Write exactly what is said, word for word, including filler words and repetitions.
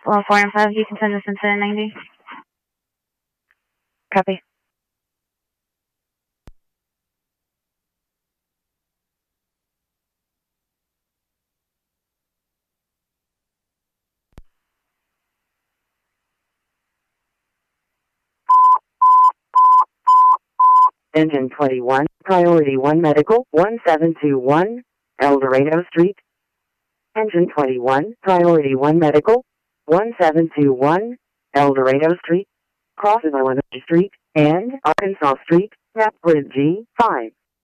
Well, four and five, you can send this into ninety. Copy. Engine twenty-one, Priority one Medical, one seven two one, El Dorado Street. Engine twenty-one, Priority one Medical, one seven two one, El Dorado Street. Crosses Illinois Street and Arkansas Street, Rapid G five.